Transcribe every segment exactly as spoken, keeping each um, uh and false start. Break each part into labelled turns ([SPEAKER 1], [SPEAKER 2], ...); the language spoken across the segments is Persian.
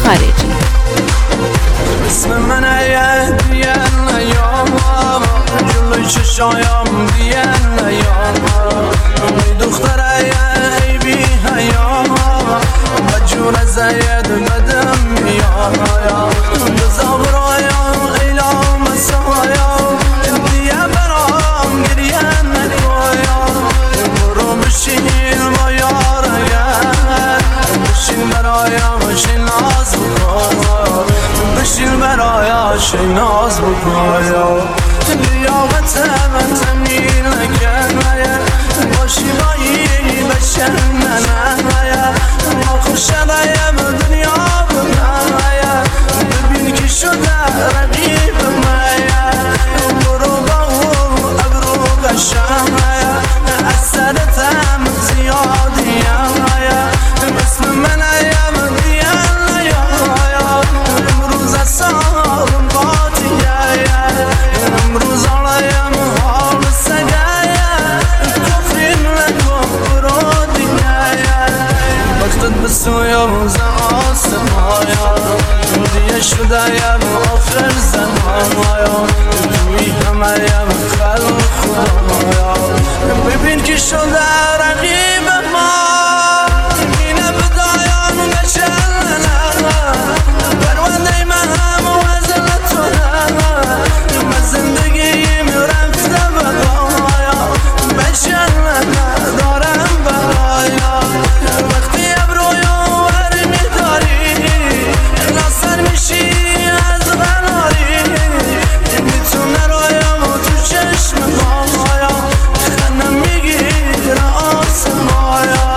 [SPEAKER 1] خارجی.
[SPEAKER 2] اسم من دیان نیام جلوی چشایم دیان نیام دختر ای بی حیام و جون زید بدم میام بزا برایم ایلام سایم دیه برام گریه نکایم برو بشین با یاریم بشین برایم شین ناز بکن بشین برایم شین ناز بکن لیاقت من تمنین نکنه باشی بایی بشن ننه ما خوشنایم دنیا بمنه ببین که شده رقیب مایه برو با او ابرو قشنه اثرتم زیادیم اسم من ایم دیان نیم امروز اصابم قاطیه امروز آلایم حال سگه کفرین نکن برو دیگه وقتت بسویم زن آسمایم دیگه شدهیم آخر زمانیم توی همهیم خلق خدایم ببین که شده رقیب ما اینه بدایم نشنه پرونده من هم وزن تو من زندگیم رفته بقایا بشن ندارم برایا وقتی ابرویو ور میداری ناصر میشی از غناری میتونه رایم و تو چشم قایا خنم میگیر آسمایا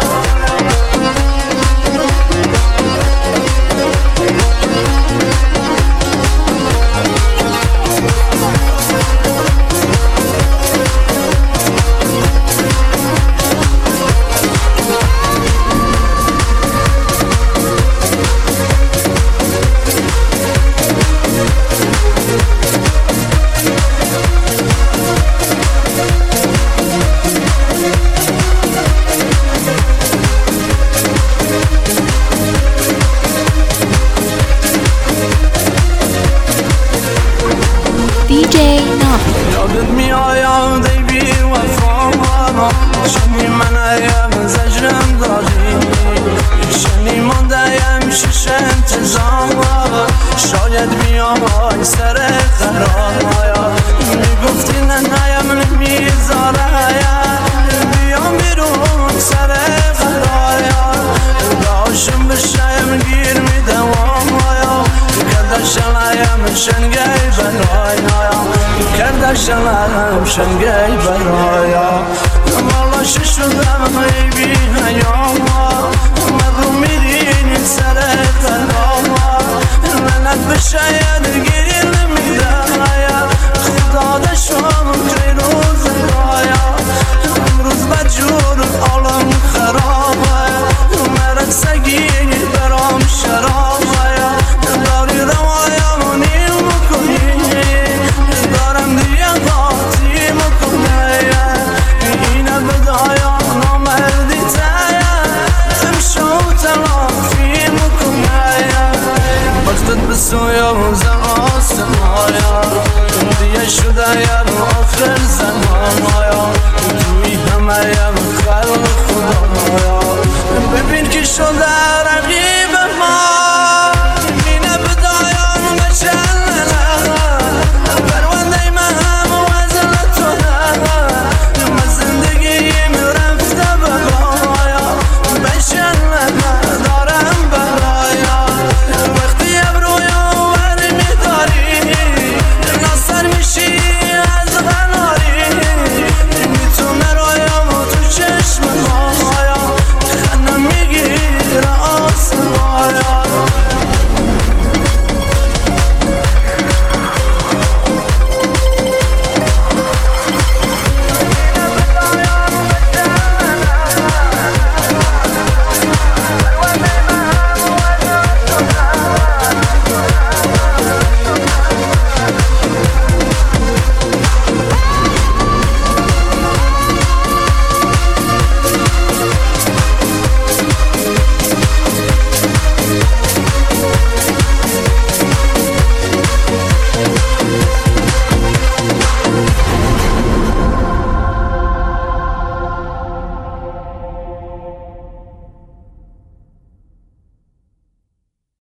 [SPEAKER 1] دی جی ناهید.
[SPEAKER 2] یادت میایم دی بی وفا شنی من ایم زجرم داری شنی ماندهیم شش انتظام شاید بیام آی سر قرار میگفتی نه نیم نمیذاره بیام بیرون سر قرار داشم بشیم گیر میدوام کردشم شنگی برایا کردشم شنگی برایا مالا شدم ای بی حیام من رو میرین سر قرام منت بشاید گیری نمیدایا خدا دشم که روز رایا امروز بجور عالم خرابه مرد سگی برام شرابه داری روایم نیم کنی دارم دیگه قاطی مکنه اینه بدایا نامردی تایه امشو تلافی مکنه وقتت بسویم زن آسمایا دیگه شدهیم آخر زمانایا توی همهیم خلق خدایا ببین که شده رقیب ما